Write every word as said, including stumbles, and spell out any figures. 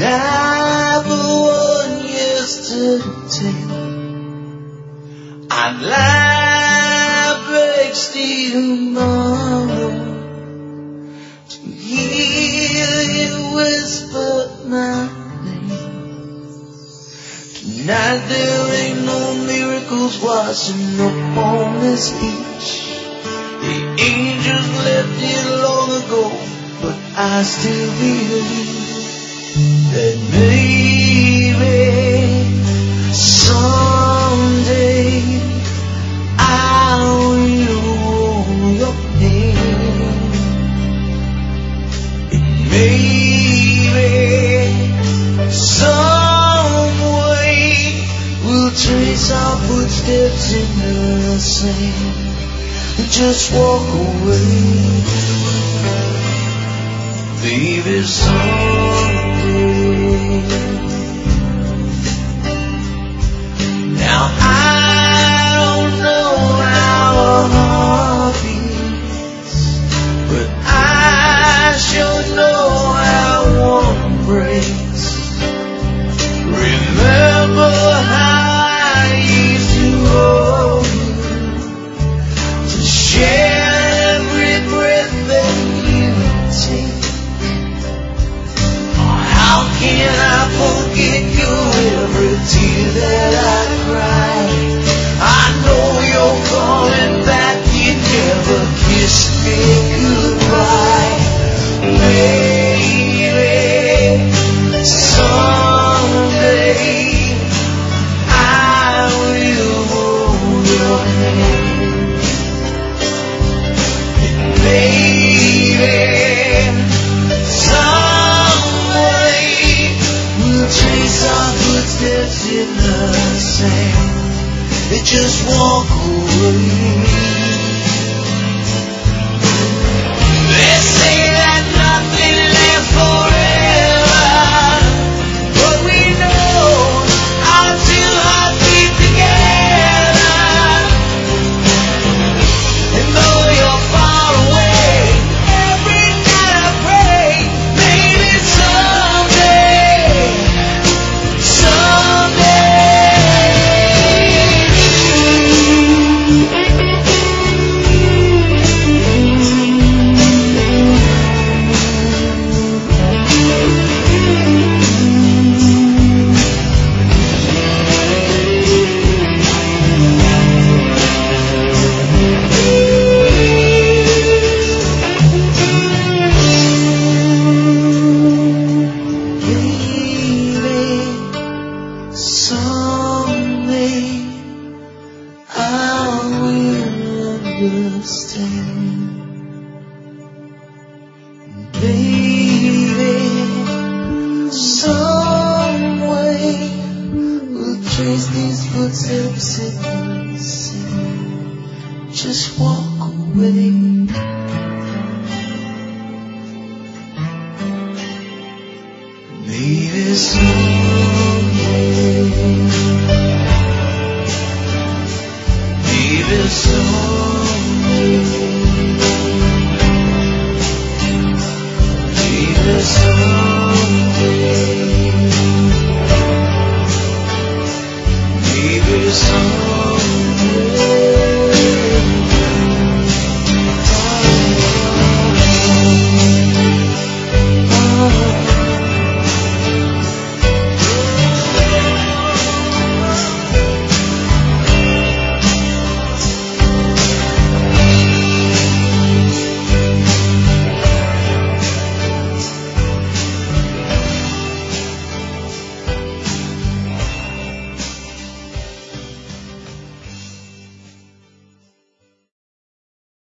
die for one yesterday. I'd lie breaks the tomorrow to hear you whisper my name. Tonight there ain't no miracles washing up on this beach. The angels left it long ago, but I still believe that maybe someday I will hold your hand. And maybe some way we'll trace our footsteps in the sand and just walk away. Baby, someday. Now I don't know how a heart beats, but I sure know how one breaks. Remember how I used to hold you, to share every breath that you take. How can I forget you every tear that I cry? I know you're coming back, you never kissed me goodbye. Baby, someday I will hold your hand. And baby, trace our footsteps in the sand and just walk away. They say that nothing lasts forever, but we know our two hearts beat together. And though you're far away, every night I pray, maybe someday. Just walk away. Maybe someday, maybe someday, maybe someday.